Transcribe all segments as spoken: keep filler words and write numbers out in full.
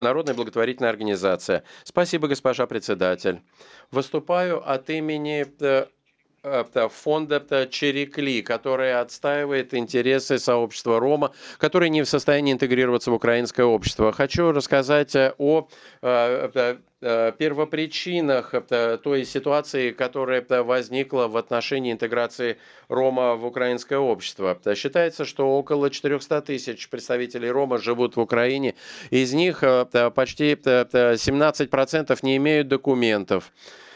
Народная благотворительная организация. Спасибо, госпожа председатель. Выступаю от имени э, э, т- фонда т- Черекли, который отстаивает интересы сообщества Рома, которые не в состоянии интегрироваться в украинское общество. Хочу рассказать э, о э, э, э, первопричинах э, той ситуации, которая э, возникла в отношении интеграции Рома в украинское общество. Э, Считается, что около четырехсот тысяч представителей Рома живут в Украине. Из них э, т- почти т- т- семнадцать процентов не имеют документов.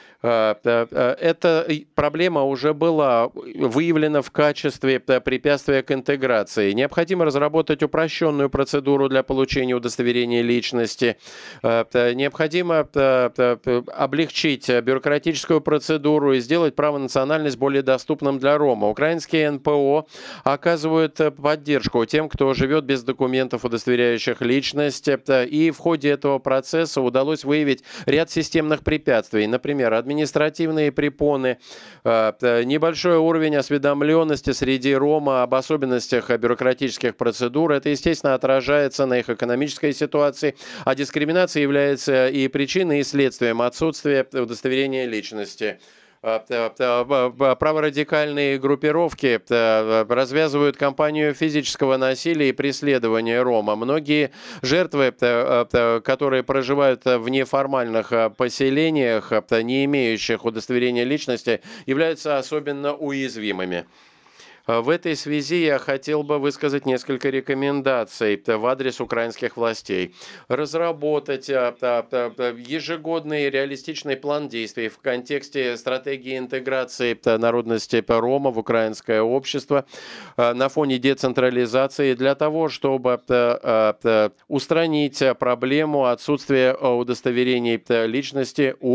Э, п- э, Эта и проблема уже была выявлена в качестве п- препятствия к интеграции. Необходимо разработать упрощенную процедуру для получения удостоверения личности. Э, п- Необходимо п- п- п- облегчить э, бюрократическую процедуру и сделать право на национальность более доступным для Рома. Украинские эн пэ о оказывают э, поддержку тем, кто живет без документов, удостоверяющих личность. Э, И в ходе этого процесса удалось выявить ряд системных препятствий. Например, административные препоны, э, т- небольшой уровень осведомленности среди Рома об особенностях э, бюрократических процедур. Это, естественно, отражается на их экономической ситуации, а дискриминация является и причиной, и следствием отсутствия удостоверения личности. А, т- т- в- в- Праворадикальные группировки т- развязывают кампанию физического насилия и преследования Рома. Многие жертвы, т- т- которые проживают в неформальных а, поселениях, а, т- не имеющих удостоверения личности, являются особенно уязвимыми. А, В этой связи я хотел бы высказать несколько рекомендаций т- в адрес украинских властей. Разработать а, та- та- та, ежегодный реалистичный план действий в контексте стратегии интеграции т- народности п- Рома в украинское общество а, на фоне децентрализации для того, чтобы т- а, т- устранить а, проблему отсутствия а, удостоверений т- личности у